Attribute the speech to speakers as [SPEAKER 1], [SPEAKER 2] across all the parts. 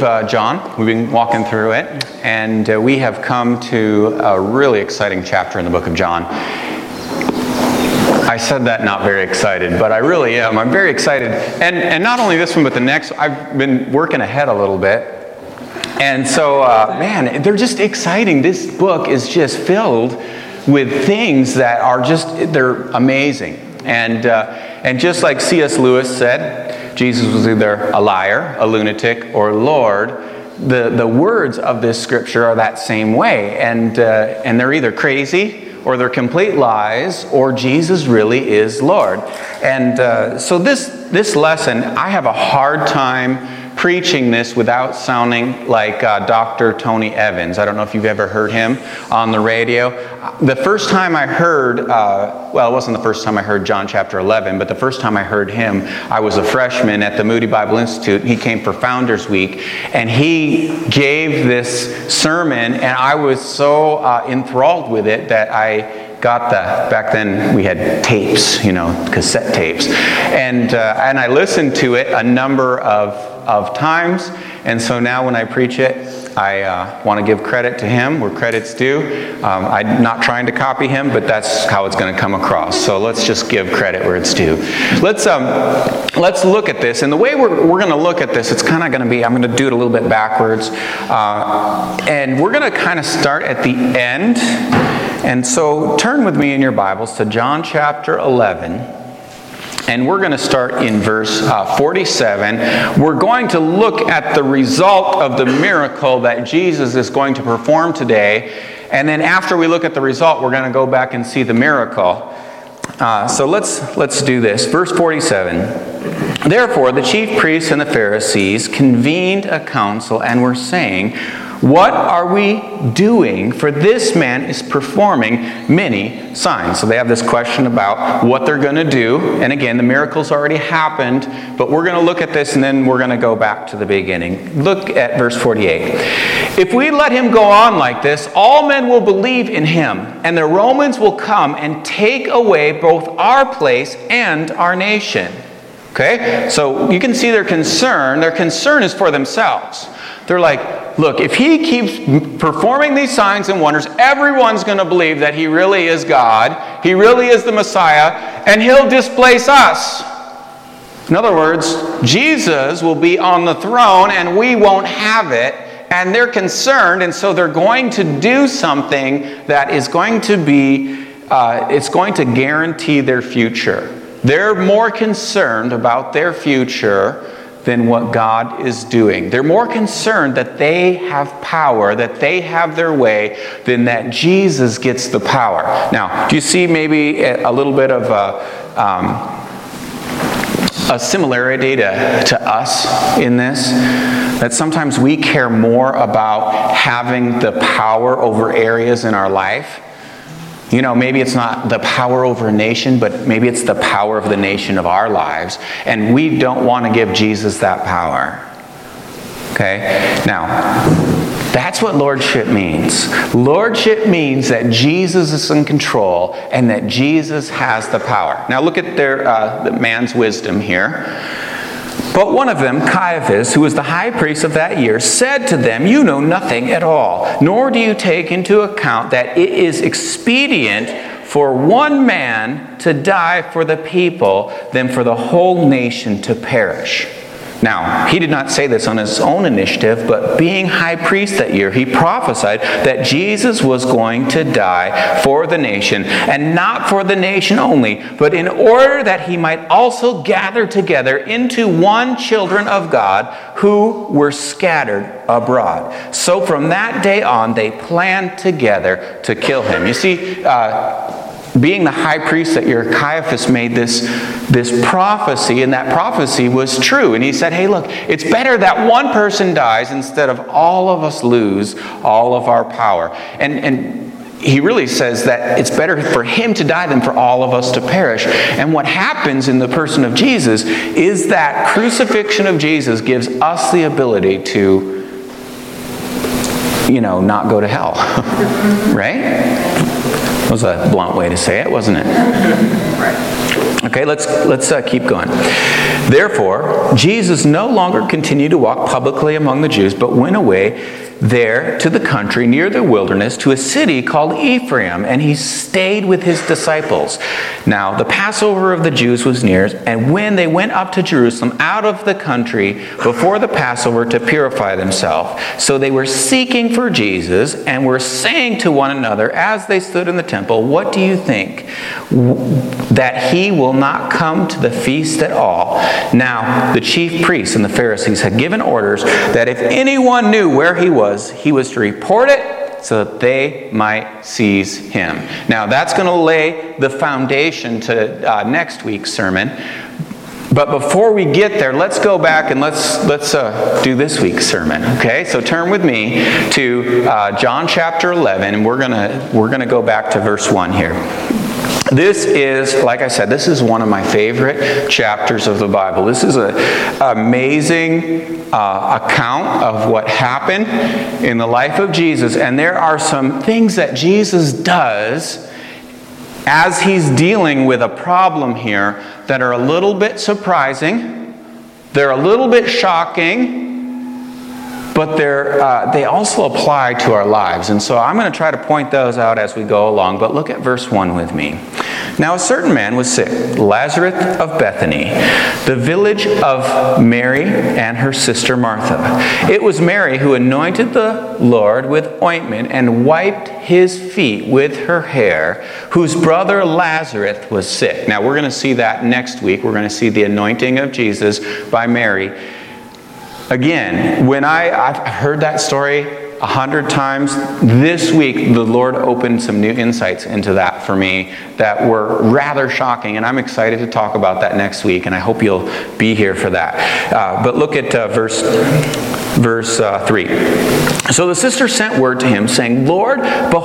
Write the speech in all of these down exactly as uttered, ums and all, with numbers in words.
[SPEAKER 1] uh, John. We've been walking through it, and uh, we have come to a really exciting chapter in the book of John. I said that not very excited, but I really am. I'm very excited. And, and not only this one, but the next. I've been working ahead a little bit. And so, uh, man, they're just exciting. This book is just filled with things that are just, they're amazing. And uh, and just like C S Lewis said, Jesus was either a liar, a lunatic, or Lord. The, the words of this scripture are that same way. And uh, and they're either crazy, or they're complete lies, or Jesus really is Lord. And uh, so this this lesson, I have a hard time preaching this without sounding like uh, Doctor Tony Evans. I don't know if you've ever heard him on the radio. The first time I heard, uh, well, it wasn't the first time I heard John chapter eleven, but the first time I heard him, I was a freshman at the Moody Bible Institute. He came for Founders Week, and he gave this sermon, and I was so uh, enthralled with it that I got the, back then we had tapes, you know, cassette tapes. And uh, and I listened to it a number of, of times. And so now when I preach it, I uh, want to give credit to him where credit's due. Um, I'm not trying to copy him, but that's how it's going to come across. So let's just give credit where it's due. Let's um, let's look at this. And the way we're, we're going to look at this, it's kind of going to be, I'm going to do it a little bit backwards. Uh, and we're going to kind of start at the end. And so turn with me in your Bibles to John chapter eleven. And we're going to start in verse uh, forty-seven. We're going to look at the result of the miracle that Jesus is going to perform today. And then after we look at the result, we're going to go back and see the miracle. Uh, so let's let's do this. Verse forty-seven. Therefore, the chief priests and the Pharisees convened a council and were saying, "What are we doing? For this man is performing many signs." So they have this question about what they're going to do. And again, the miracle's already happened, but we're going to look at this and then we're going to go back to the beginning. Look at verse forty-eight. "If we let him go on like this, all men will believe in him, and the Romans will come and take away both our place and our nation." Okay? So you can see their concern. Their concern is for themselves. They're like, look, if he keeps performing these signs and wonders, everyone's going to believe that he really is God, he really is the Messiah, and he'll displace us. In other words, Jesus will be on the throne and we won't have it, and they're concerned, and so they're going to do something that is going to be, uh, it's going to guarantee their future. They're more concerned about their future than what God is doing. They're more concerned that they have power, that they have their way, than that Jesus gets the power. Now, do you see maybe a little bit of a, um, a similarity to, to us in this? That sometimes we care more about having the power over areas in our life. You know, maybe it's not the power over a nation, but maybe it's the power of the nation of our lives. And we don't want to give Jesus that power. Okay? Now, that's what lordship means. Lordship means that Jesus is in control and that Jesus has the power. Now look at their uh, the man's wisdom here. But one of them, Caiaphas, who was the high priest of that year, said to them, "You know nothing at all, nor do you take into account that it is expedient for one man to die for the people than for the whole nation to perish." Now, he did not say this on his own initiative, but being high priest that year, he prophesied that Jesus was going to die for the nation, and not for the nation only, but in order that he might also gather together into one children of God who were scattered abroad. So from that day on, they planned together to kill him. You see, uh, being the high priest that year, Caiaphas made this, this prophecy, and that prophecy was true. And he said, hey, look, it's better that one person dies instead of all of us lose all of our power. And, and he really says that it's better for him to die than for all of us to perish. And what happens in the person of Jesus is that crucifixion of Jesus gives us the ability to, you know, not go to hell. Right? That was a blunt way to say it, wasn't it? Okay, let's let's uh, keep going. Therefore, Jesus no longer continued to walk publicly among the Jews, but went away there to the country near the wilderness to a city called Ephraim, and he stayed with his disciples. Now, the Passover of the Jews was near, and when they went up to Jerusalem out of the country before the Passover to purify themselves, so they were seeking for Jesus and were saying to one another as they stood in the temple, "What do you think? That he will not come to the feast at all?" Now, the chief priests and the Pharisees had given orders that if anyone knew where he was, he was to report it so that they might seize him. Now, that's going to lay the foundation to uh, next week's sermon. But before we get there, let's go back and let's let's uh, do this week's sermon. Okay, so turn with me to uh, John chapter eleven, and we're gonna we're gonna go back to verse one here. This is, like I said, this is one of my favorite chapters of the Bible. This is an amazing uh, account of what happened in the life of Jesus. And there are some things that Jesus does as he's dealing with a problem here that are a little bit surprising. They're a little bit shocking. But they're, uh, they also apply to our lives. And so I'm going to try to point those out as we go along. But look at verse one with me. Now a certain man was sick, Lazarus of Bethany, the village of Mary and her sister Martha. It was Mary who anointed the Lord with ointment and wiped his feet with her hair, whose brother Lazarus was sick. Now we're going to see that next week. We're going to see the anointing of Jesus by Mary. Again, when I, I've heard that story a hundred times, this week the Lord opened some new insights into that for me that were rather shocking, and I'm excited to talk about that next week, and I hope you'll be here for that. Uh, but look at uh, verse, verse uh, three. So the sister sent word to him, saying, "Lord,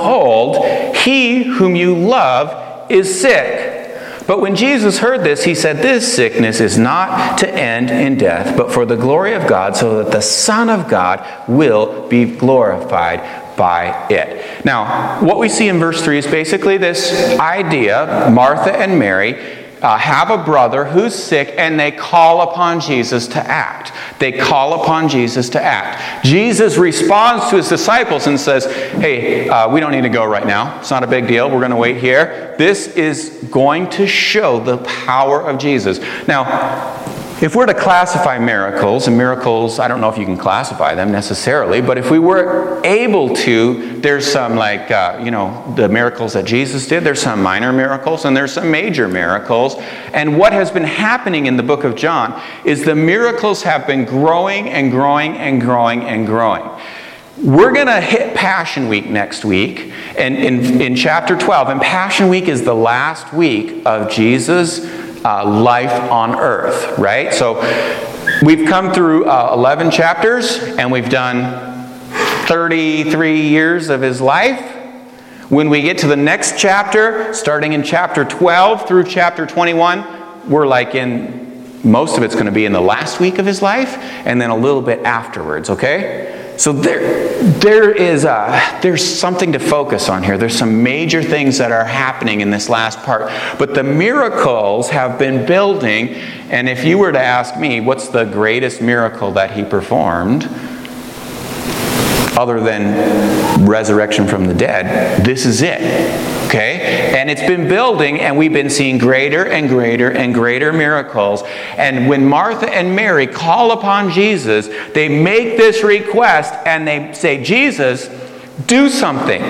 [SPEAKER 1] behold, he whom you love is sick." But when Jesus heard this, he said, "This sickness is not to end in death, but for the glory of God, so that the Son of God will be glorified by it." Now, what we see in verse three is basically this idea. Martha and Mary uh, have a brother who's sick, and they call upon Jesus to act. They call upon Jesus to act. Jesus responds to his disciples and says, "Hey, uh, we don't need to go right now. It's not a big deal. We're going to wait here." This is going to show the power of Jesus. Now, if we're to classify miracles, and miracles, I don't know if you can classify them necessarily, but if we were able to, there's some like, uh, you know, the miracles that Jesus did, there's some minor miracles, and there's some major miracles. And what has been happening in the book of John is the miracles have been growing and growing and growing and growing. We're going to hit Passion Week next week, and in, in chapter twelve, and Passion Week is the last week of Jesus' uh, life on earth, right? So we've come through uh, eleven chapters, and we've done thirty-three years of his life. When we get to the next chapter, starting in chapter twelve through chapter twenty-one, we're like in, most of it's going to be in the last week of his life, and then a little bit afterwards, okay? So there, there is a, there's something to focus on here. There's some major things that are happening in this last part. But the miracles have been building, and if you were to ask me, what's the greatest miracle that he performed, other than resurrection from the dead, this is it. Okay? And it's been building, and we've been seeing greater and greater and greater miracles. And when Martha and Mary call upon Jesus, they make this request, and they say, "Jesus, do something."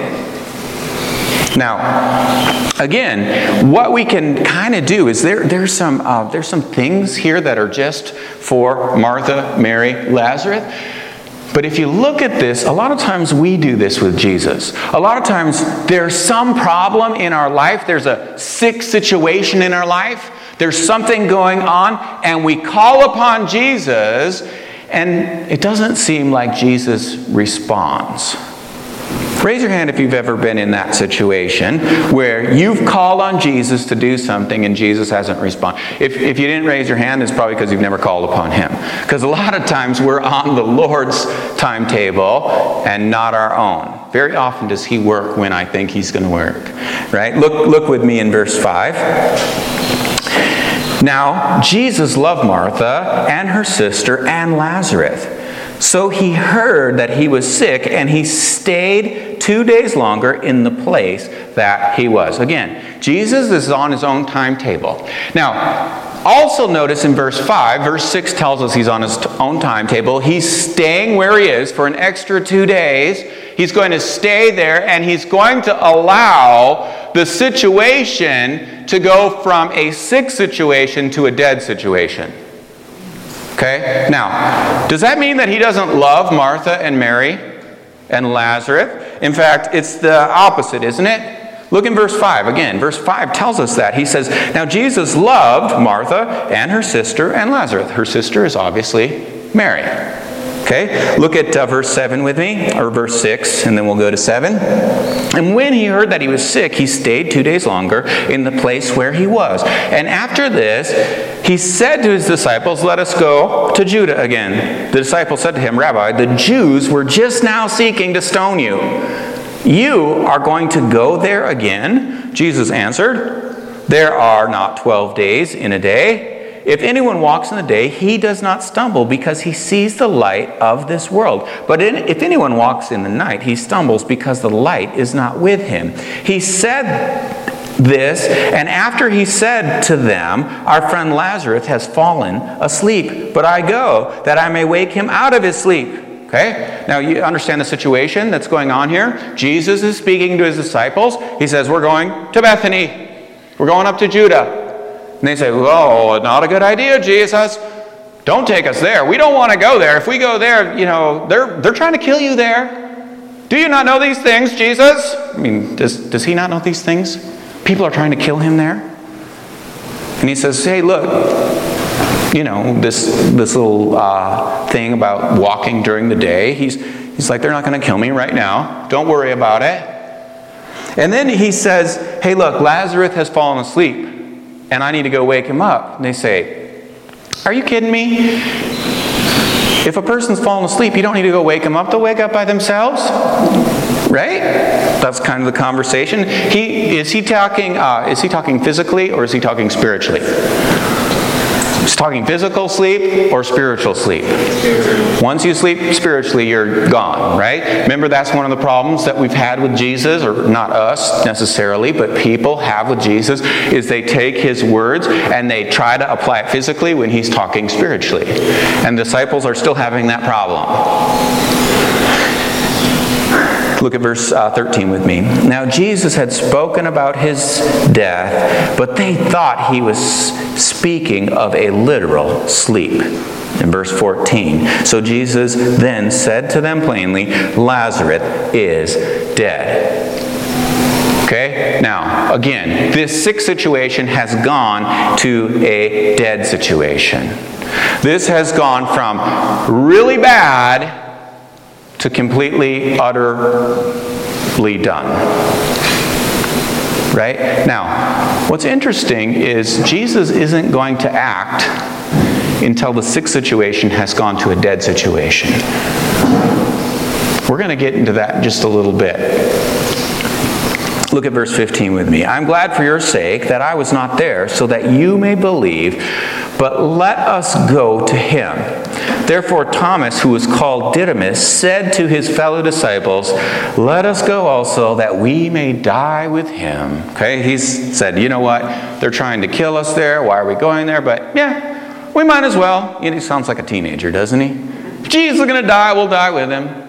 [SPEAKER 1] Now, again, what we can kind of do is there, there's some uh, there's some things here that are just for Martha, Mary, Lazarus. But if you look at this, a lot of times we do this with Jesus. A lot of times there's some problem in our life. There's a sick situation in our life. There's something going on, and we call upon Jesus, and it doesn't seem like Jesus responds. Raise your hand if you've ever been in that situation where you've called on Jesus to do something and Jesus hasn't responded. If, if you didn't raise your hand, it's probably because you've never called upon Him. Because a lot of times we're on the Lord's timetable and not our own. Very often does He work when I think He's going to work. Right? Look, look with me in verse five. Now, Jesus loved Martha and her sister and Lazarus. So he heard that he was sick, and he stayed two days longer in the place that he was. Again, Jesus is on his own timetable. Now, also notice in verse five, verse six tells us he's on his own timetable. He's staying where he is for an extra two days. He's going to stay there, and he's going to allow the situation to go from a sick situation to a dead situation. Okay? Now, does that mean that he doesn't love Martha and Mary and Lazarus? In fact, it's the opposite, isn't it? Look in verse five again. Verse five tells us that. He says, now Jesus loved Martha and her sister and Lazarus. Her sister is obviously Mary. Okay? Look at uh, verse seven with me, or verse six, and then we'll go to seven. And when he heard that he was sick, he stayed two days longer in the place where he was. And after this, he said to his disciples, let us go to Judah again. The disciples said to him, Rabbi, the Jews were just now seeking to stone you. You are going to go there again? Jesus answered, there are not twelve days in a day. If anyone walks in the day, he does not stumble because he sees the light of this world. But in, if anyone walks in the night, he stumbles because the light is not with him. He said this, and after he said to them, our friend Lazarus has fallen asleep, but I go that I may wake him out of his sleep. Okay? Now you understand the situation that's going on here. Jesus is speaking to his disciples. He says, we're going to Bethany. We're going up to Judah. And they say, oh, not a good idea, Jesus. Don't take us there. We don't want to go there. If we go there, you know, they're they're trying to kill you there. Do you not know these things, Jesus? I mean, does, does he not know these things? People are trying to kill him there. And he says, hey, look, you know, this this little uh, thing about walking during the day. He's, he's like, they're not going to kill me right now. Don't worry about it. And then he says, hey, look, Lazarus has fallen asleep, and I need to go wake him up. And they say, are you kidding me? If a person's fallen asleep, you don't need to go wake them up. They'll wake up by themselves. Right? That's kind of the conversation. He is he talking uh, is he talking physically, or is he talking spiritually? He's talking physical sleep or spiritual sleep. Spiritual. Once you sleep spiritually, you're gone, right? Remember, that's one of the problems that we've had with Jesus, or not us necessarily, but people have with Jesus, is they take his words and they try to apply it physically when he's talking spiritually. And disciples are still having that problem. Look at verse uh, thirteen with me. Now Jesus had spoken about his death, but they thought he was speaking of a literal sleep. In verse fourteen, so Jesus then said to them plainly, Lazarus is dead. Okay? Now, again, this sick situation has gone to a dead situation. This has gone from really bad to completely, utterly done. Right? Now, what's interesting is Jesus isn't going to act until the sick situation has gone to a dead situation. We're going to get into that in just a little bit. Look at verse fifteen with me. I'm glad for your sake that I was not there, so that you may believe, but let us go to him. Therefore Thomas, who was called Didymus, said to his fellow disciples, let us go also, that we may die with him. Okay, he's said, you know what? They're trying to kill us there. Why are we going there? But yeah, we might as well. You know, he sounds like a teenager, doesn't he? If Jesus is going to die, we'll die with him.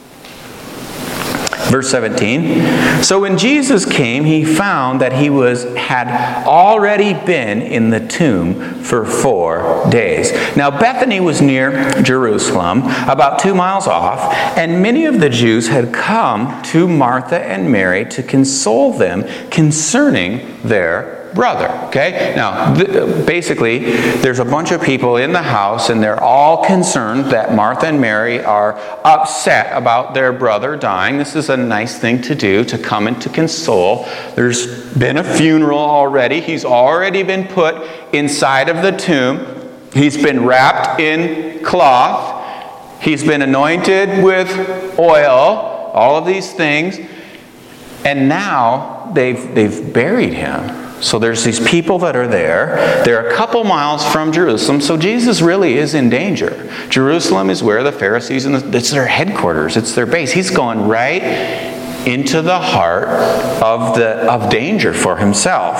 [SPEAKER 1] Verse seventeen, so when Jesus came, he found that he was had already been in the tomb for four days. Now Bethany was near Jerusalem, about two miles off, and many of the Jews had come to Martha and Mary to console them concerning their brother. Okay? Now, th- basically, there's a bunch of people in the house, and they're all concerned that Martha and Mary are upset about their brother dying. This is a nice thing to do, to come and to console. There's been a funeral already. He's already been put inside of the tomb. He's been wrapped in cloth. He's been anointed with oil. All of these things. And now they've they've buried him. So there's these people that are there. They're a couple miles from Jerusalem, so Jesus really is in danger. Jerusalem is where the Pharisees, and the, it's their headquarters, it's their base. He's going right into the heart of, the, of danger for himself.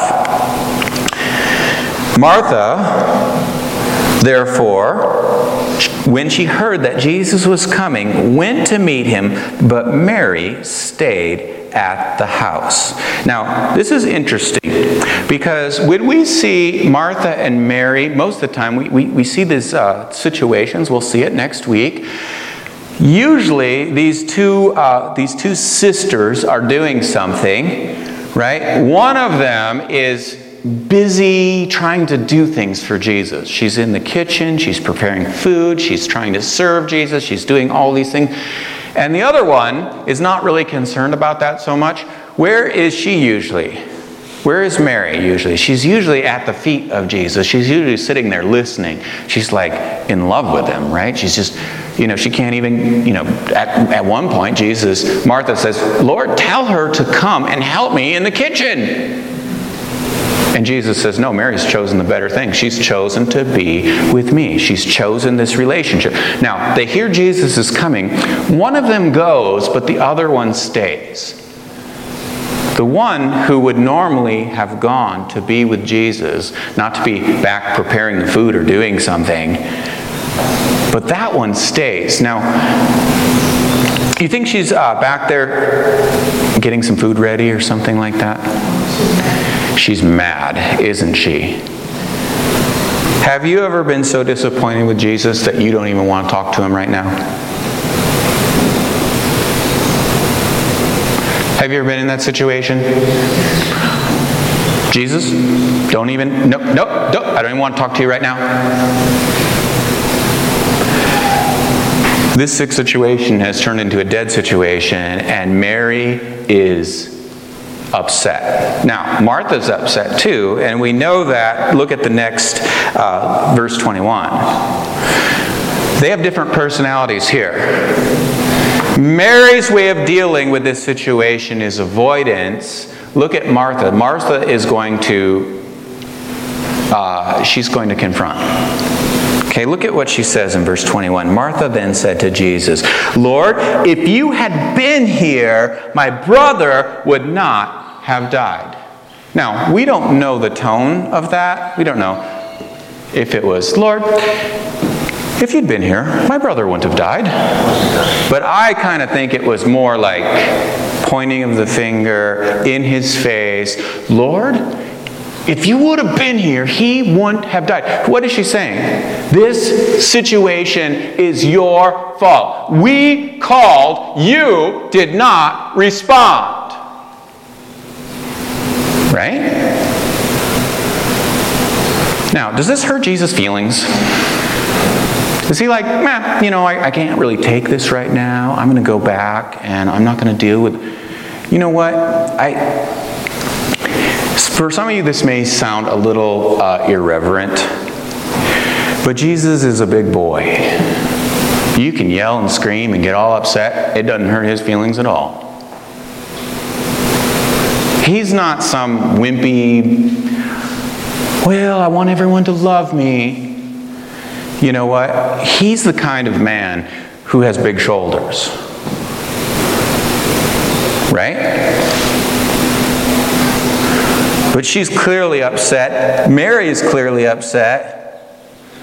[SPEAKER 1] Martha, therefore, when she heard that Jesus was coming, went to meet him, but Mary stayed at the house. Now, this is interesting because when we see Martha and Mary, most of the time we, we, we see these uh, situations, we'll see it next week. Usually these two, uh, these two sisters are doing something, right? One of them is busy trying to do things for Jesus. She's in the kitchen, she's preparing food, she's trying to serve Jesus, she's doing all these things. And the other one is not really concerned about that so much. Where is she usually? Where is Mary usually? She's usually at the feet of Jesus. She's usually sitting there listening. She's like in love with him, right? She's just, you know, she can't even, you know, at, at one point, Jesus, Martha says, Lord, tell her to come and help me in the kitchen. And Jesus says, no, Mary's chosen the better thing. She's chosen to be with me. She's chosen this relationship. Now, they hear Jesus is coming. One of them goes, but the other one stays. The one who would normally have gone to be with Jesus, not to be back preparing the food or doing something, but that one stays. Now, you think she's uh, back there getting some food ready or something like that? She's mad, isn't she? Have you ever been so disappointed with Jesus that you don't even want to talk to him right now? Have you ever been in that situation? Jesus, don't even, nope, nope, nope, I don't even want to talk to you right now. This sick situation has turned into a dead situation, and Mary is upset. Now, Martha's upset too, and we know that. Look at the next uh, verse twenty-one. They have different personalities here. Mary's way of dealing with this situation is avoidance. Look at Martha. Martha is going to, uh, she's going to confront. Okay, look at what she says in verse twenty-one. Martha then said to Jesus, Lord, if you had been here, my brother would not have died. Now, we don't know the tone of that. We don't know if it was, Lord, if you'd been here, my brother wouldn't have died. But I kind of think it was more like pointing of the finger in his face. Lord, if you would have been here, he wouldn't have died. What is she saying? This situation is your fault. We called, you did not respond. Right? Now, does this hurt Jesus' feelings? Is he like, man, you know, I, I can't really take this right now. I'm going to go back and I'm not going to deal with... You know what? I... For some of you, this may sound a little uh, irreverent, but Jesus is a big boy. You can yell and scream and get all upset. It doesn't hurt his feelings at all. He's not some wimpy, well, I want everyone to love me. You know what? He's the kind of man who has big shoulders. Right? But she's clearly upset. Mary is clearly upset.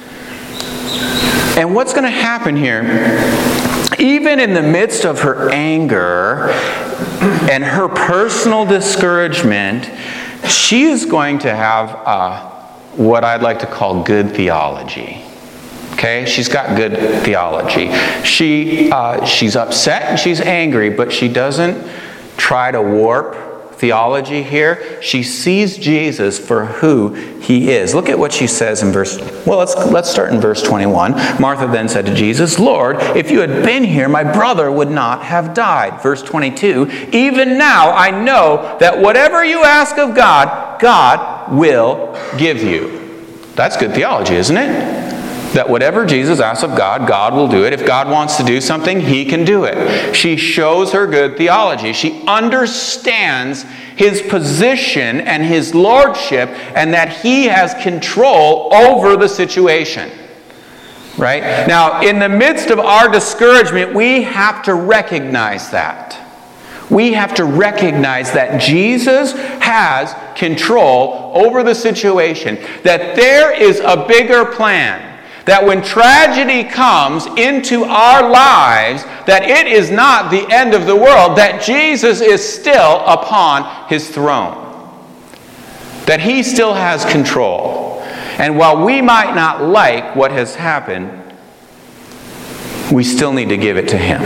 [SPEAKER 1] And what's going to happen here? Even in the midst of her anger and her personal discouragement, she is going to have uh, what I'd like to call good theology. Okay? She's got good theology. She uh, she's upset and she's angry, but she doesn't try to warp theology here. She sees Jesus for who he is. Look at what she says in verse, well, let's let's start in verse twenty-one. Martha then said to Jesus, Lord, if you had been here, my brother would not have died. Verse twenty-two, even now I know that whatever you ask of God, God will give you. That's good theology, isn't it? that whatever Jesus asks of God, God will do it. If God wants to do something, He can do it. She shows her good theology. She understands His position and His lordship, and that He has control over the situation. Right? Now, in the midst of our discouragement, we have to recognize that. We have to recognize that Jesus has control over the situation, that there is a bigger plan. That when tragedy comes into our lives, that it is not the end of the world, that Jesus is still upon His throne. That He still has control. And while we might not like what has happened, we still need to give it to Him.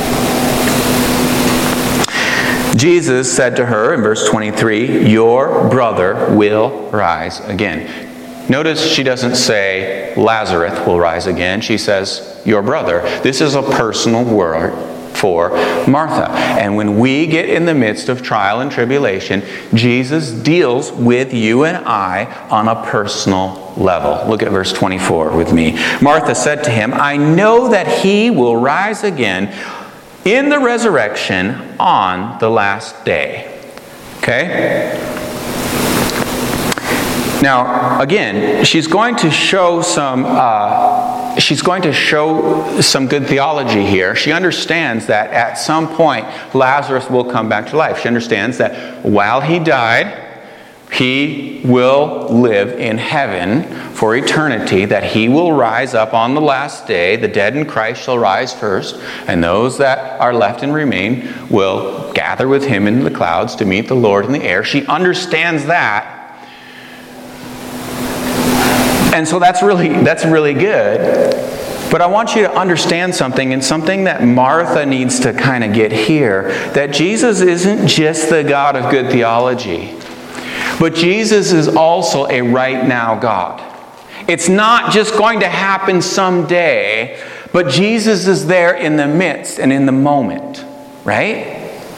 [SPEAKER 1] Jesus said to her in verse twenty-three, "Your brother will rise again." Notice she doesn't say, "Lazarus will rise again." She says, "Your brother." This is a personal word for Martha. And when we get in the midst of trial and tribulation, Jesus deals with you and I on a personal level. Look at verse twenty-four with me. Martha said to Him, "I know that He will rise again in the resurrection on the last day." Okay? Now, again, she's going to show some uh, she's going to show some good theology here. She understands that at some point Lazarus will come back to life. She understands that while he died, he will live in heaven for eternity, that he will rise up on the last day. The dead in Christ shall rise first, and those that are left and remain will gather with Him in the clouds to meet the Lord in the air. She understands that. And so that's really, that's really good. But I want you to understand something, and something that Martha needs to kind of get here, that Jesus isn't just the God of good theology, but Jesus is also a right now God. It's not just going to happen someday, but Jesus is there in the midst and in the moment, right?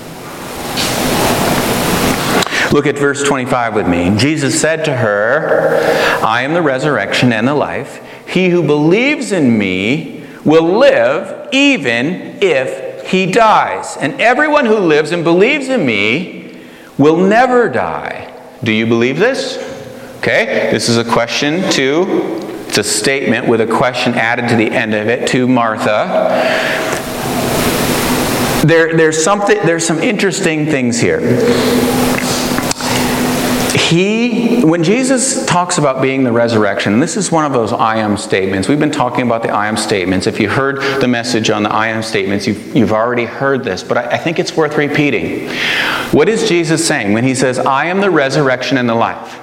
[SPEAKER 1] Look at verse twenty-five with me. Jesus said to her, "I am the resurrection and the life. He who believes in me will live even if he dies. And everyone who lives and believes in me will never die." Do you believe this? Okay, this is a question to, it's a statement with a question added to the end of it to Martha. There, there's something, there's some interesting things here. He, when Jesus talks about being the resurrection, and this is one of those I am statements. We've been talking about the I am statements. If you heard the message on the I am statements, you've, you've already heard this, but I, I think it's worth repeating. What is Jesus saying when He says, "I am the resurrection and the life"?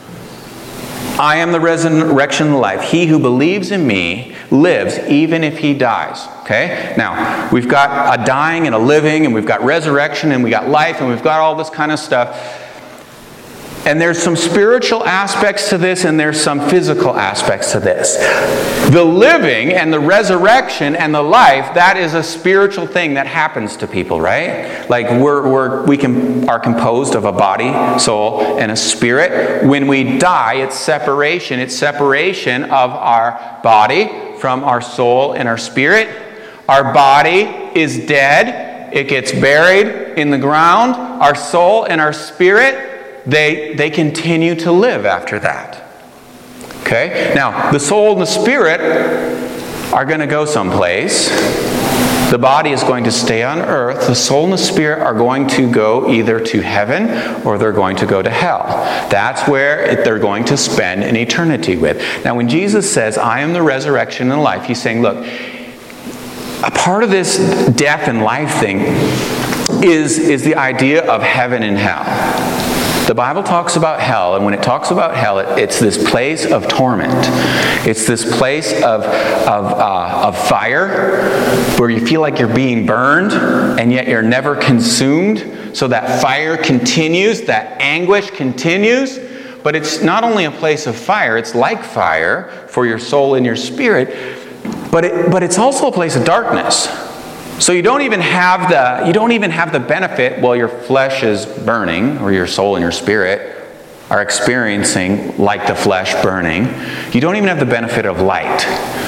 [SPEAKER 1] I am the resurrection and the life. He who believes in me lives even if he dies. Okay? Now, we've got a dying and a living, and we've got resurrection, and we've got life, and we've got all this kind of stuff. And there's some spiritual aspects to this, and there's some physical aspects to this. The living and the resurrection and the life, that is a spiritual thing that happens to people, right? Like we're, we're we can are composed of a body, soul, and a spirit. When we die, it's separation. It's separation of our body from our soul and our spirit. Our body is dead. It gets buried in the ground. Our soul and our spirit, They, they continue to live after that. Okay? Now, the soul and the spirit are going to go someplace. The body is going to stay on earth. The soul and the spirit are going to go either to heaven or they're going to go to hell. That's where it, they're going to spend an eternity with. Now, when Jesus says, "I am the resurrection and life," He's saying, look, a part of this death and life thing is, is the idea of heaven and hell. The Bible talks about hell, and when it talks about hell, it, it's this place of torment. It's this place of, of, uh, of fire where you feel like you're being burned, and yet you're never consumed. So that fire continues, that anguish continues. But it's not only a place of fire, it's like fire for your soul and your spirit, but it, but it's also a place of darkness. So you don't even have the you don't even have the benefit while your flesh is burning, or your soul and your spirit are experiencing like the flesh burning. You don't even have the benefit of light.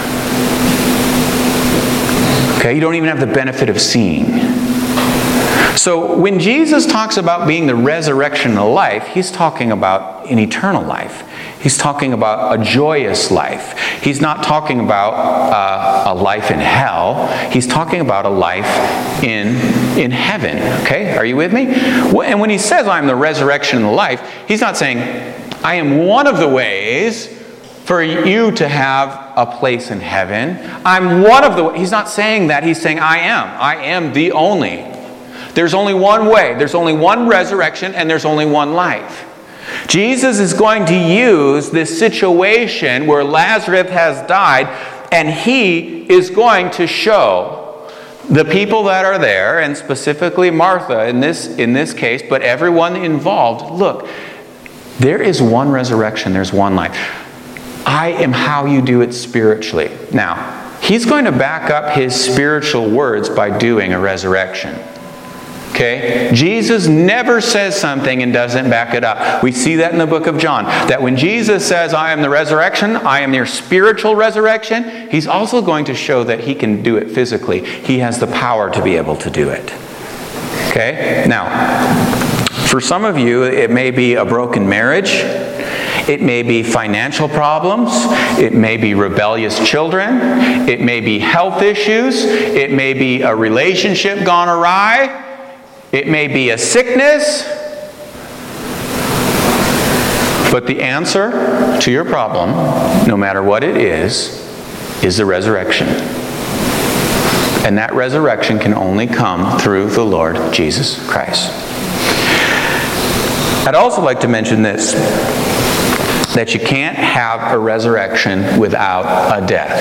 [SPEAKER 1] Okay, you don't even have the benefit of seeing. So when Jesus talks about being the resurrection of life, he's talking about an eternal life. He's talking about a joyous life. He's not talking about uh, a life in hell. He's talking about a life in, in heaven. Okay, are you with me? And when he says, I'm the resurrection and the life, he's not saying, I am one of the ways for you to have a place in heaven. I'm one of the ways. He's not saying that. He's saying, I am. I am the only. There's only one way. There's only one resurrection, and there's only one life. Jesus is going to use this situation where Lazarus has died, and he is going to show the people that are there, and specifically Martha in this, in this case, but everyone involved, look, there is one resurrection, there's one life. I am how you do it spiritually. Now, he's going to back up his spiritual words by doing a resurrection. Okay? Jesus never says something and doesn't back it up. We see that in the book of John. That when Jesus says, I am the resurrection, I am your spiritual resurrection, he's also going to show that he can do it physically. He has the power to be able to do it. Okay? Now, for some of you, it may be a broken marriage. It may be financial problems. It may be rebellious children. It may be health issues. It may be a relationship gone awry. It may be a sickness, but the answer to your problem, no matter what it is, is the resurrection. And that resurrection can only come through the Lord Jesus Christ. I'd also like to mention this, that you can't have a resurrection without a death.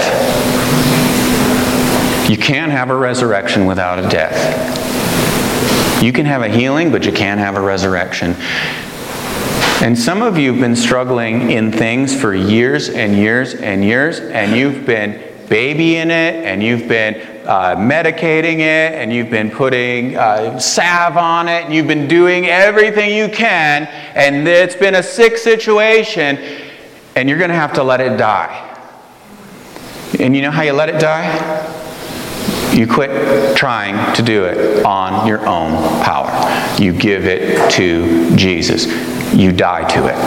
[SPEAKER 1] You can't have a resurrection without a death. You can have a healing, but you can't have a resurrection. And some of you have been struggling in things for years and years and years, and you've been babying it, and you've been uh, medicating it, and you've been putting uh, salve on it, and you've been doing everything you can, and it's been a sick situation, and you're going to have to let it die. And you know how you let it die? You quit trying to do it on your own power. You give it to Jesus. You die to it.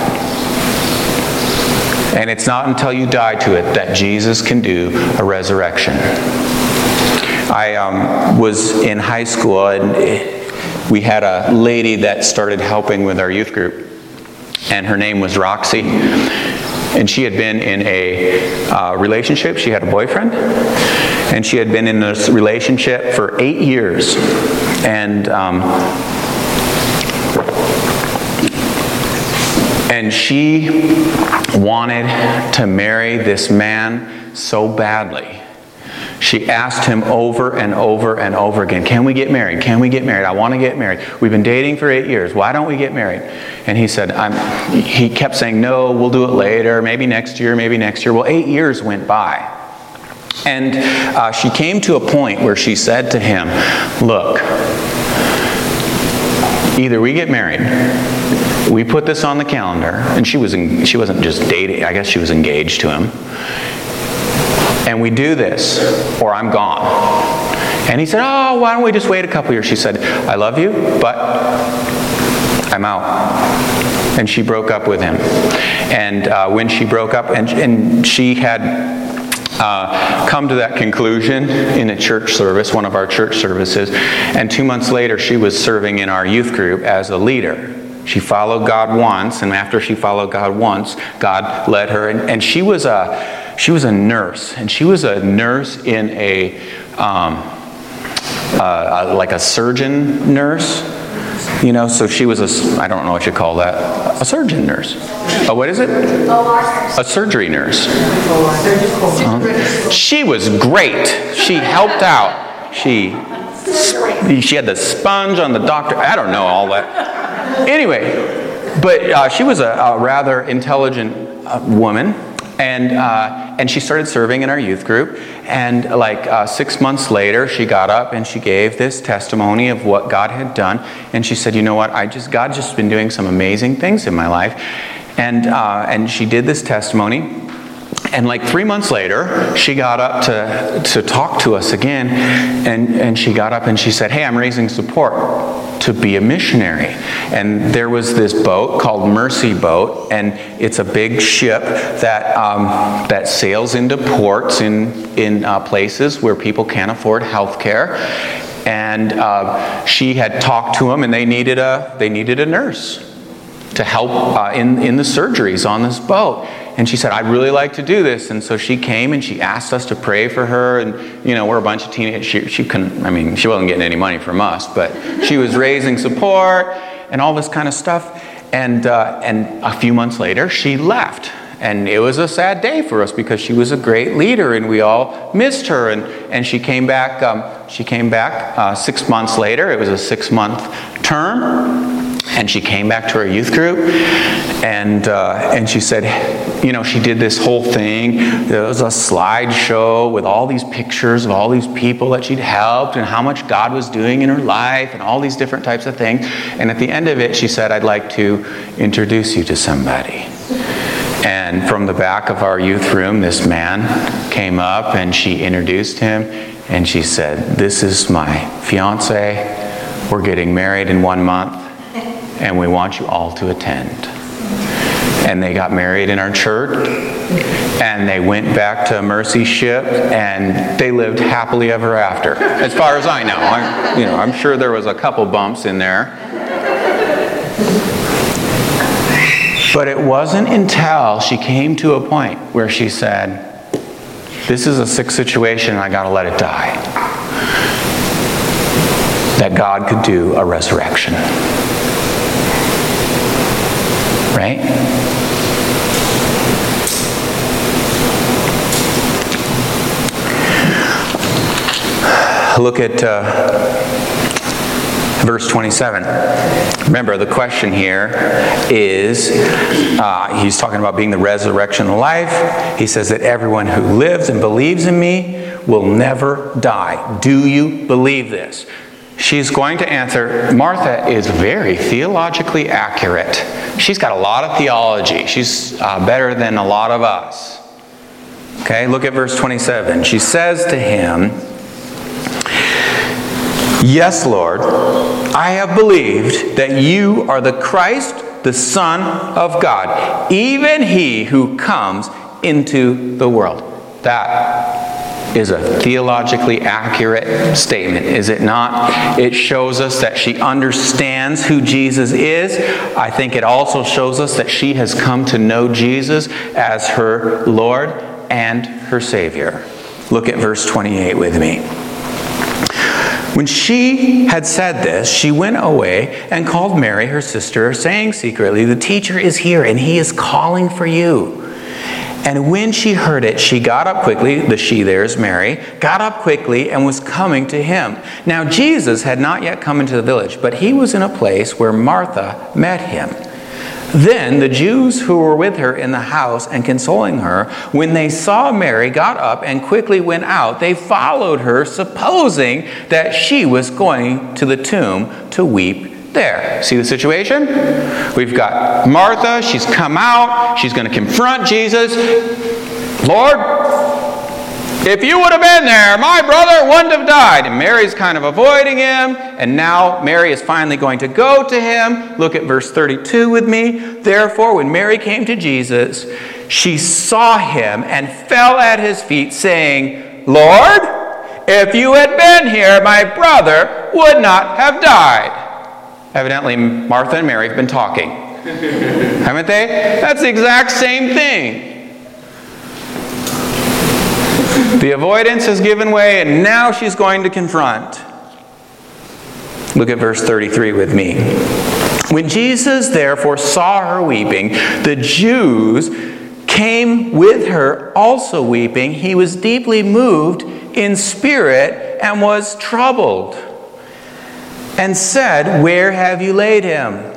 [SPEAKER 1] And it's not until you die to it that Jesus can do a resurrection. I um, was in high school, and we had a lady that started helping with our youth group. And her name was Roxy. And she had been in a uh, relationship. She had a boyfriend. And she had been in this relationship for eight years. And um, and she wanted to marry this man so badly. She asked him over and over and over again, can we get married? Can we get married? I want to get married. We've been dating for eight years. Why don't we get married? And he said, I'm, he kept saying, no, we'll do it later, maybe next year, maybe next year. Well, eight years went by. And uh, she came to a point where she said to him, look, either we get married, we put this on the calendar, and she was in, she wasn't just dating, I guess she was engaged to him, and we do this, or I'm gone. And he said, oh, why don't we just wait a couple years? She said, I love you, but I'm out. And she broke up with him. And uh, when she broke up, and, and she had uh, come to that conclusion in a church service, one of our church services, and two months later she was serving in our youth group as a leader. She followed God once, and after she followed God once, God led her, and, and she was a she was a nurse, and she was a nurse in a um, uh, like a surgeon nurse, you know. So she was a I don't know what you call that, a surgeon nurse. Oh, what is it? A surgery nurse. Uh, she was great. She helped out. She she had the sponge on the doctor. I don't know all that. Anyway, but uh, she was a, a rather intelligent uh, woman, and uh, and she started serving in our youth group. And like uh, six months later, she got up and she gave this testimony of what God had done. And she said, you know what, I just God's just been doing some amazing things in my life. And uh, and she did this testimony. And like three months later, she got up to, to talk to us again. And, and she got up and she said, hey, I'm raising support to be a missionary. And there was this boat called Mercy Boat. And it's a big ship that um, that sails into ports in, in uh, places where people can't afford health care. And uh, she had talked to them, and they needed a, they needed a nurse to help uh, in, in the surgeries on this boat. And she said, I'd really like to do this. And so she came and she asked us to pray for her. And, you know, we're a bunch of teenagers. She, she couldn't, I mean, she wasn't getting any money from us, but she was raising support and all this kind of stuff. And, uh, and a few months later, she left. And it was a sad day for us because she was a great leader and we all missed her. And, and she came back, um, she came back uh, six months later. It was a six-month term. And she came back to our youth group, and uh, and she said, you know, she did this whole thing. There was a slideshow with all these pictures of all these people that she'd helped and how much God was doing in her life and all these different types of things. And at the end of it, she said, I'd like to introduce you to somebody. And from the back of our youth room, this man came up and she introduced him. And she said, this is my fiance. We're getting married in one month. And we want you all to attend. And they got married in our church, and they went back to a Mercy ship, and they lived happily ever after, as far as I know. I, you know, I'm sure there was a couple bumps in there. But it wasn't until she came to a point where she said, this is a sick situation, and I got to let it die, that God could do a resurrection. Right? Look at uh, verse twenty-seven. Remember, the question here is, uh, he's talking about being the resurrection and life. He says that everyone who lives and believes in me will never die. Do you believe this? She's going to answer, Martha is very theologically accurate. She's got a lot of theology. She's uh, better than a lot of us. Okay, look at verse twenty-seven. She says to him, yes, Lord, I have believed that you are the Christ, the Son of God, even he who comes into the world. That is a theologically accurate statement, is it not? It shows us that she understands who Jesus is. I think it also shows us that she has come to know Jesus as her Lord and her Savior. Look at verse twenty-eight with me. When she had said this, she went away and called Mary, her sister, saying secretly, the teacher is here and he is calling for you. And when she heard it, she got up quickly, the she there is Mary, got up quickly and was coming to him. Now Jesus had not yet come into the village, but he was in a place where Martha met him. Then the Jews who were with her in the house and consoling her, when they saw Mary, got up and quickly went out. They followed her, supposing that she was going to the tomb to weep there. See the situation? We've got Martha. She's come out. She's going to confront Jesus. Lord, if you would have been there, my brother wouldn't have died. And Mary's kind of avoiding him. And now Mary is finally going to go to him. Look at verse thirty-two with me. Therefore, when Mary came to Jesus, she saw him and fell at his feet, saying, Lord, if you had been here, my brother would not have died. Evidently, Martha and Mary have been talking. Haven't they? That's the exact same thing. The avoidance has given way, and now she's going to confront. Look at verse thirty-three with me. When Jesus therefore saw her weeping, the Jews came with her also weeping. He was deeply moved in spirit and was troubled, and said, Where have you laid him?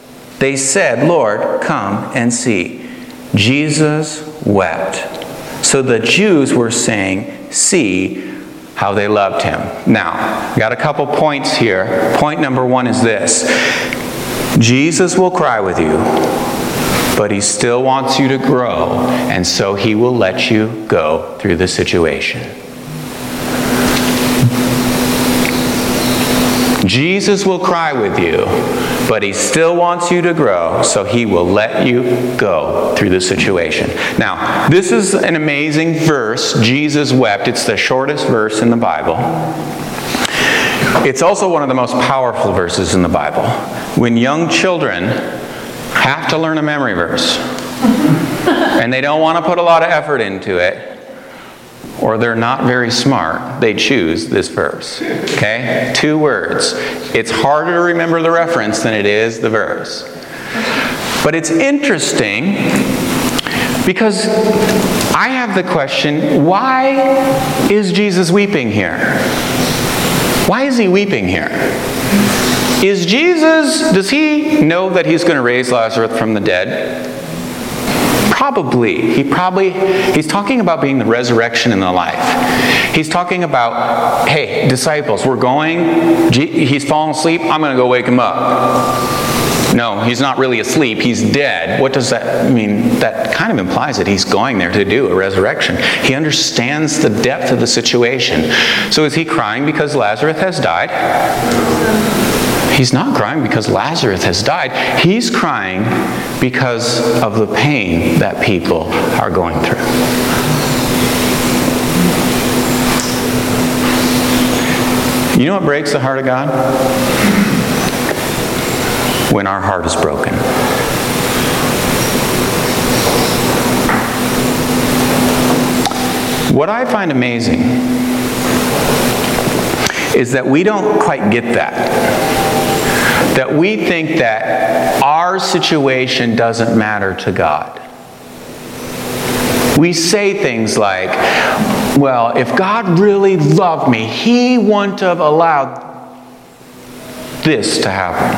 [SPEAKER 1] They said, Lord, come and see. Jesus wept. So the Jews were saying, see how they loved him. Now, I got a couple points here. Point number one is this. Jesus will cry with you, but he still wants you to grow, and so he will let you go through the situation. Jesus will cry with you, but he still wants you to grow, so he will let you go through the situation. Now, this is an amazing verse. Jesus wept. It's the shortest verse in the Bible. It's also one of the most powerful verses in the Bible. When young children have to learn a memory verse, and they don't want to put a lot of effort into it, or they're not very smart, they choose this verse. Okay? Two words. It's harder to remember the reference than it is the verse. But it's interesting because I have the question, why is Jesus weeping here? Why is he weeping here? Is Jesus, does he know that he's going to raise Lazarus from the dead? Probably. He probably, he's talking about being the resurrection and the life. He's talking about, hey, disciples, we're going, he's fallen asleep, I'm going to go wake him up. No, he's not really asleep, he's dead. What does that mean? That kind of implies that he's going there to do a resurrection. He understands the depth of the situation. So is he crying because Lazarus has died? He's not crying because Lazarus has died. He's crying because of the pain that people are going through. You know what breaks the heart of God? When our heart is broken. What I find amazing is that we don't quite get that. That we think that our situation doesn't matter to God. We say things like, well, if God really loved me, he wouldn't have allowed this to happen.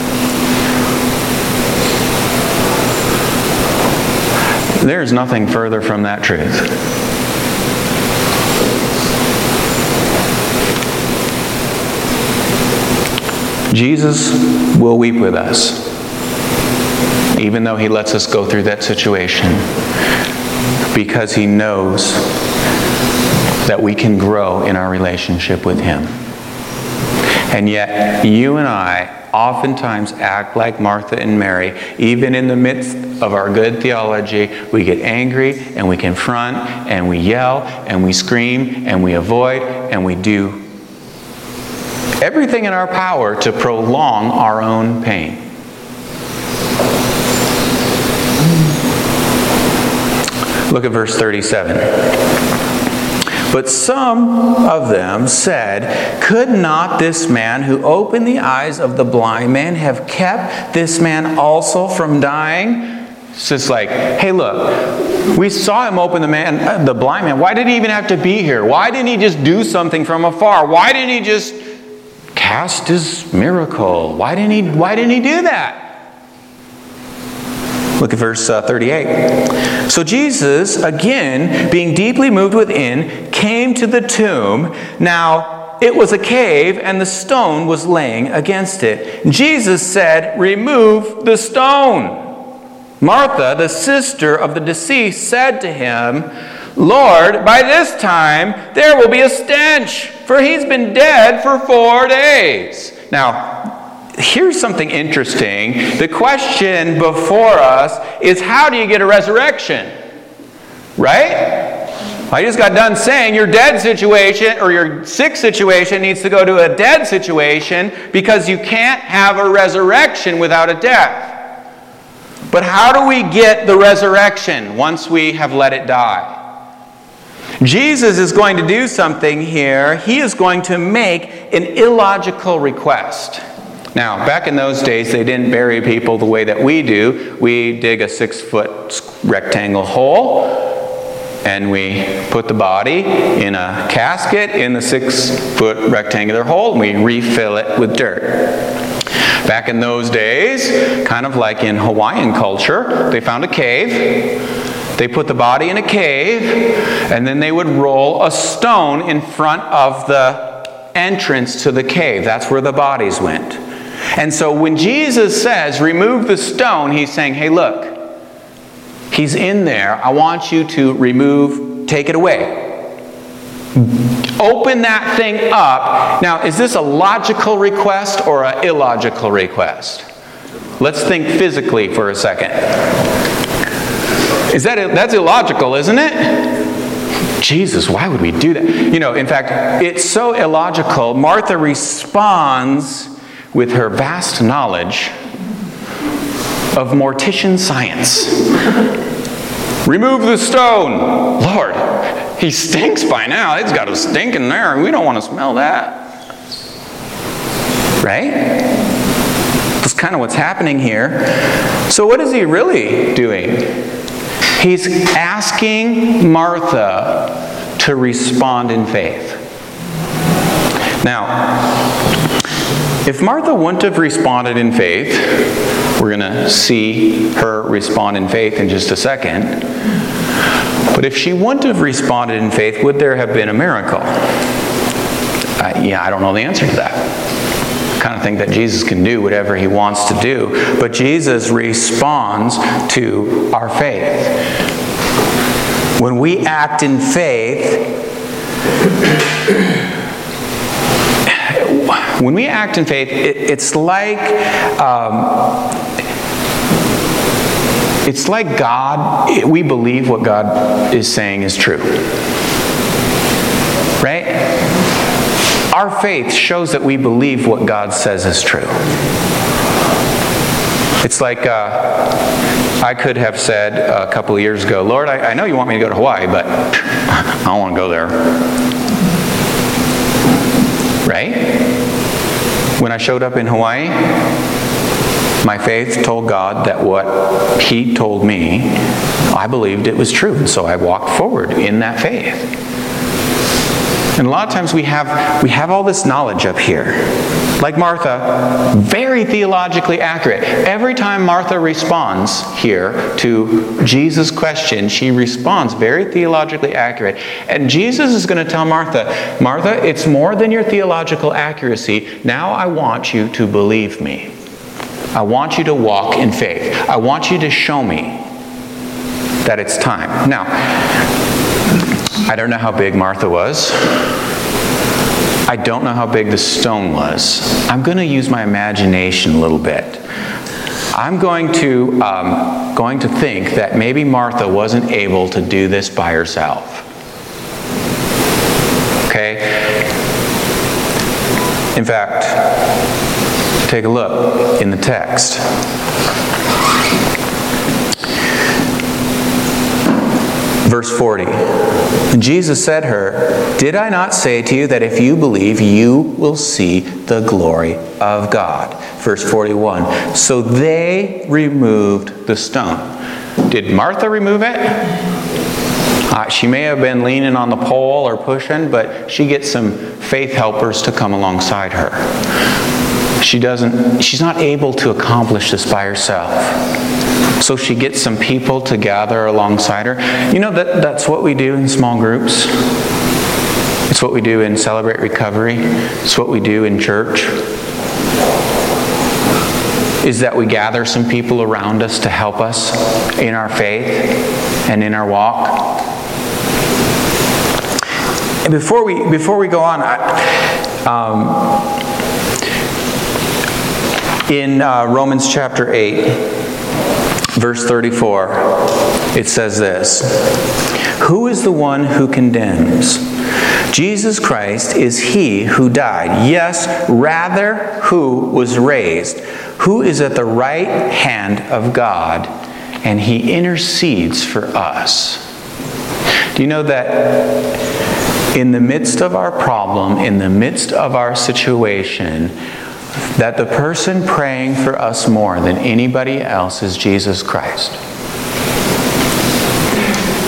[SPEAKER 1] There's nothing further from that truth. Jesus will weep with us, even though he lets us go through that situation, because he knows that we can grow in our relationship with him. And yet, you and I oftentimes act like Martha and Mary. Even in the midst of our good theology, we get angry and we confront and we yell and we scream and we avoid and we do everything in our power to prolong our own pain. Look at verse thirty-seven. But some of them said, could not this man who opened the eyes of the blind man have kept this man also from dying? It's just like, hey, look, we saw him open the man, the blind man. Why did he even have to be here? Why didn't he just do something from afar? Why didn't he just cast his miracle? Why didn't he, why didn't he do that? Look at verse uh, thirty-eight. So Jesus, again, being deeply moved within, came to the tomb. Now, it was a cave, and the stone was laying against it. Jesus said, remove the stone. Martha, the sister of the deceased, said to him, Lord, by this time there will be a stench, for he's been dead for four days. Now, here's something interesting. The question before us is, how do you get a resurrection? Right? I just got done saying your dead situation or your sick situation needs to go to a dead situation because you can't have a resurrection without a death. But how do we get the resurrection once we have let it die? Jesus is going to do something here. He is going to make an illogical request. Now, back in those days, they didn't bury people the way that we do. We dig a six-foot rectangle hole, and we put the body in a casket in the six-foot rectangular hole, and we refill it with dirt. Back in those days, kind of like in Hawaiian culture, they found a cave, They put the body in a cave, and then they would roll a stone in front of the entrance to the cave. That's where the bodies went. And so when Jesus says, remove the stone, he's saying, hey, look, he's in there. I want you to remove, take it away. Open that thing up. Now, is this a logical request or an illogical request? Let's think physically for a second. Is that that's illogical, isn't it? Jesus, why would we do that? You know, in fact, it's so illogical. Martha responds with her vast knowledge of mortician science. Remove the stone. Lord, he stinks by now. It's got a stink in there, and we don't want to smell that. Right? That's kind of what's happening here. So what is he really doing? He's asking Martha to respond in faith. Now, if Martha wouldn't have responded in faith, we're going to see her respond in faith in just a second. But if she wouldn't have responded in faith, would there have been a miracle? Uh, yeah, I don't know the answer to that. I kind of think that Jesus can do whatever he wants to do. But Jesus responds to our faith. When we act in faith, when we act in faith, it, it's like um, it's like God. We believe what God is saying is true, right? Our faith shows that we believe what God says is true. It's like uh, I could have said a couple of years ago, Lord, I, I know you want me to go to Hawaii, but I don't want to go there. Right? When I showed up in Hawaii, my faith told God that what He told me, I believed it was true. And so I walked forward in that faith. And a lot of times we have we have all this knowledge up here. Like Martha, very theologically accurate. Every time Martha responds here to Jesus' question, she responds very theologically accurate. And Jesus is going to tell Martha, Martha, it's more than your theological accuracy. Now I want you to believe me. I want you to walk in faith. I want you to show me that it's time. Now, I don't know how big Martha was. I don't know how big the stone was. I'm going to use my imagination a little bit. I'm going to, um, going to think that maybe Martha wasn't able to do this by herself. Okay? In fact, take a look in the text. Verse forty. And Jesus said to her, did I not say to you that if you believe, you will see the glory of God? Verse forty-one. So they removed the stone. Did Martha remove it? Uh, she may have been leaning on the pole or pushing, but she gets some faith helpers to come alongside her. She doesn't, she's not able to accomplish this by herself. So she gets some people to gather alongside her. You know, that that's what we do in small groups. It's what we do in Celebrate Recovery. It's what we do in church. Is that we gather some people around us to help us in our faith and in our walk. And before we before we go on, I, um, in uh, Romans chapter eight, verse thirty-four, it says this: who is the one who condemns? Jesus Christ is He who died. Yes, rather, who was raised, who is at the right hand of God, and He intercedes for us. Do you know that in the midst of our problem, in the midst of our situation, that the person praying for us more than anybody else is Jesus Christ?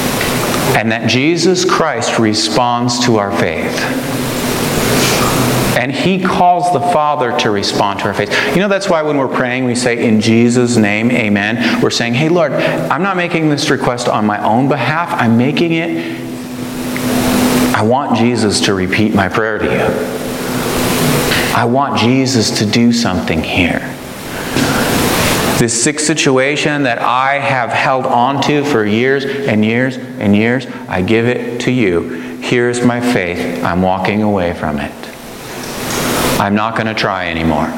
[SPEAKER 1] And that Jesus Christ responds to our faith. And He calls the Father to respond to our faith. You know, that's why when we're praying, we say, in Jesus' name, amen. We're saying, hey, Lord, I'm not making this request on my own behalf. I'm making it, I want Jesus to repeat my prayer to you. I want Jesus to do something here. This sick situation that I have held on to for years and years and years, I give it to you. Here's my faith. I'm walking away from it. I'm not going to try anymore.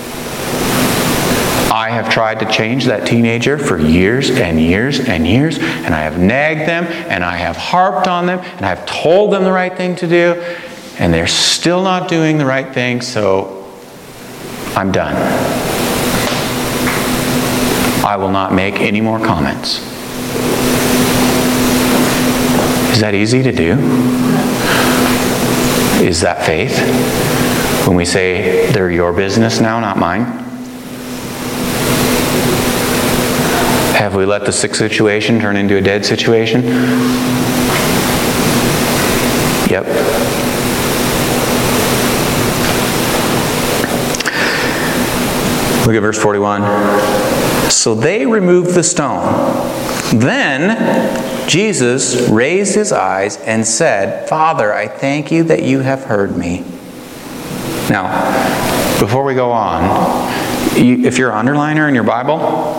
[SPEAKER 1] I have tried to change that teenager for years and years and years, and I have nagged them, and I have harped on them, and I've told them the right thing to do, and they're still not doing the right thing, so I'm done. I will not make any more comments. Is that easy to do? Is that faith? When we say, they're your business now, not mine? Have we let the sick situation turn into a dead situation? Yep. Look at verse forty-one. So they removed the stone. Then Jesus raised His eyes and said, Father, I thank You that You have heard me. Now, before we go on, you, if you're an underliner in your Bible,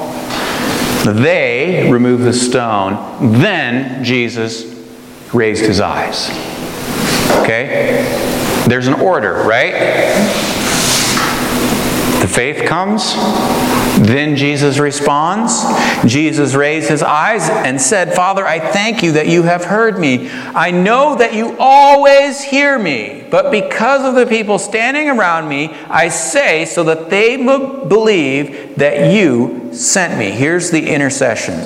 [SPEAKER 1] they removed the stone, then Jesus raised His eyes. Okay? There's an order, right? The faith comes, then Jesus responds. Jesus raised His eyes and said, Father, I thank You that You have heard me. I know that You always hear me, but because of the people standing around me, I say so that they m- believe that You sent me. Here's the intercession.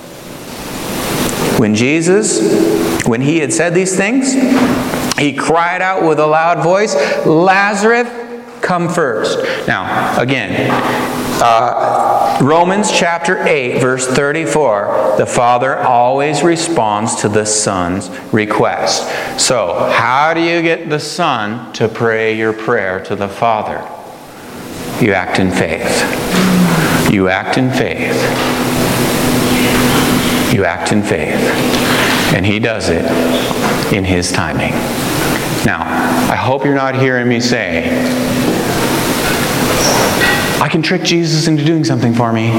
[SPEAKER 1] When Jesus, when He had said these things, He cried out with a loud voice, Lazarus, come first. Now, again, uh, Romans chapter eight, verse thirty-four, the Father always responds to the Son's request. So, how do you get the Son to pray your prayer to the Father? You act in faith. You act in faith. You act in faith. And He does it in His timing. Now, I hope you're not hearing me say, I can trick Jesus into doing something for me.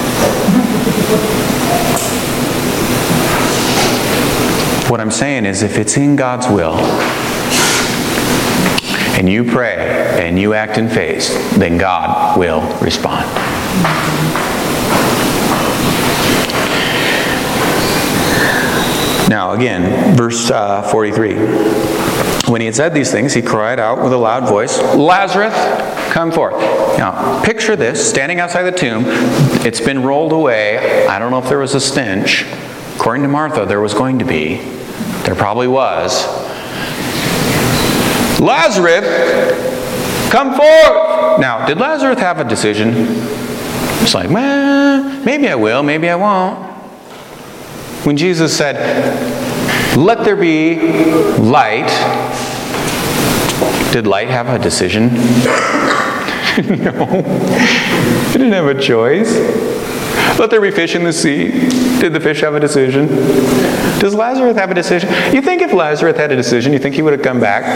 [SPEAKER 1] What I'm saying is, if it's in God's will, and you pray, and you act in faith, then God will respond. Now again, verse uh, forty-three. When He had said these things, He cried out with a loud voice, Lazarus, come forth. Now, picture this, standing outside the tomb. It's been rolled away. I don't know if there was a stench. According to Martha, there was going to be. There probably was. Lazarus, come forth. Now, did Lazarus have a decision? It's like, well, maybe I will, maybe I won't. When Jesus said, let there be light, did light have a decision? No. It didn't have a choice. Let there be fish in the sea. Did the fish have a decision? Does Lazarus have a decision? You think if Lazarus had a decision, you think he would have come back?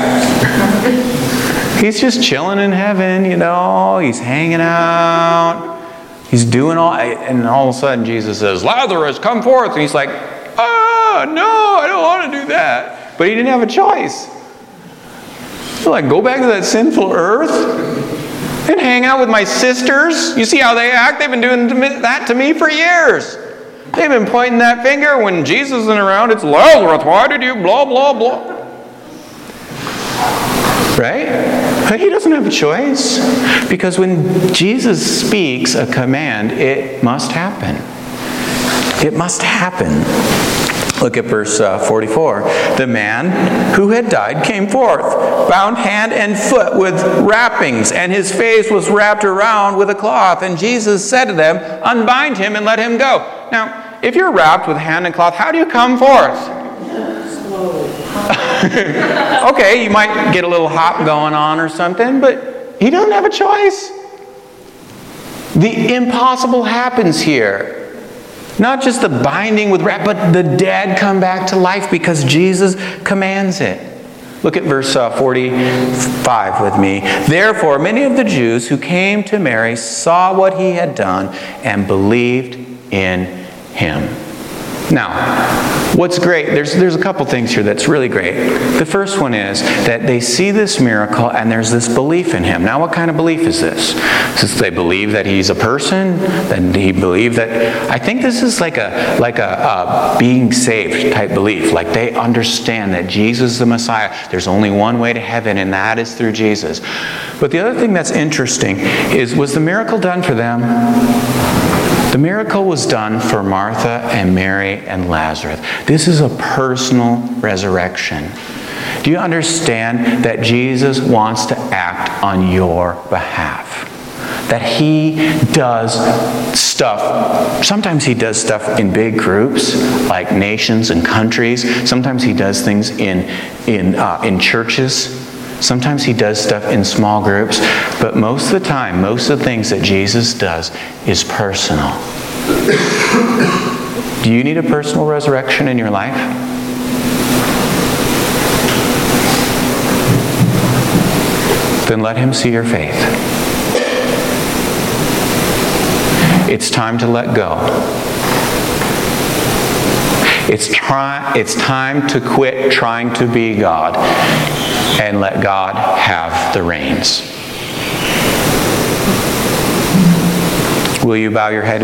[SPEAKER 1] He's just chilling in heaven, you know. He's hanging out. He's doing all, and all of a sudden Jesus says, Lazarus, come forth. And he's like, ah, no, I don't want to do that. But he didn't have a choice. He's like, go back to that sinful earth and hang out with my sisters. You see how they act? They've been doing that to me for years. They've been pointing that finger. When Jesus isn't around, it's Lazarus, why did you blah, blah, blah. Right? But he doesn't have a choice. Because when Jesus speaks a command, it must happen. It must happen. Look at verse uh, forty-four. The man who had died came forth, bound hand and foot with wrappings, and his face was wrapped around with a cloth. And Jesus said to them, unbind him and let him go. Now, if you're wrapped with hand and cloth, how do you come forth? Slowly. Okay, you might get a little hop going on or something, but he doesn't have a choice. The impossible happens here. Not just the binding with wrath, but the dead come back to life because Jesus commands it. Look at verse uh, forty-five with me. Therefore, many of the Jews who came to Mary saw what he had done and believed in him. Now, what's great, there's, there's a couple things here that's really great. The first one is that they see this miracle and there's this belief in him. Now, what kind of belief is this? Since they believe that he's a person, then he believe that, I think this is like a like a, a being saved type belief. Like they understand that Jesus is the Messiah. There's only one way to heaven, and that is through Jesus. But the other thing that's interesting is, was the miracle done for them? The miracle was done for Martha and Mary and Lazarus. This is a personal resurrection. Do you understand that Jesus wants to act on your behalf? That he does stuff. Sometimes he does stuff in big groups, like nations and countries. Sometimes he does things in, in, uh, in churches. Sometimes he does stuff in small groups, but most of the time, most of the things that Jesus does is personal. Do you need a personal resurrection in your life? Then let him see your faith. It's time to let go. It's, try, it's time to quit trying to be God and let God have the reins. Will you bow your head?